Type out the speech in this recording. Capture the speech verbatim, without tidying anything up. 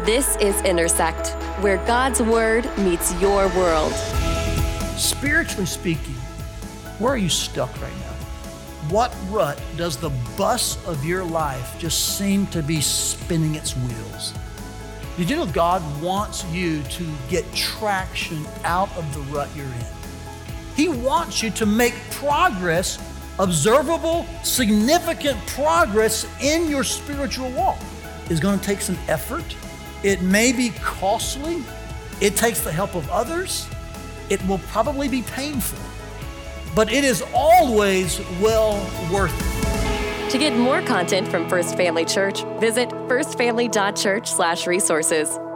This is Intersect, where God's Word meets your world. Spiritually speaking, where are you stuck right now? What rut does the bus of your life just seem to be spinning its wheels? Did you know God wants you to get traction out of the rut you're in? He wants you to make progress, observable, significant progress in your spiritual walk. It's going to take some effort. It may be costly. It takes the help of others. It will probably be painful, but it is always well worth it. To get more content from First Family Church, visit firstfamily.church slash resources.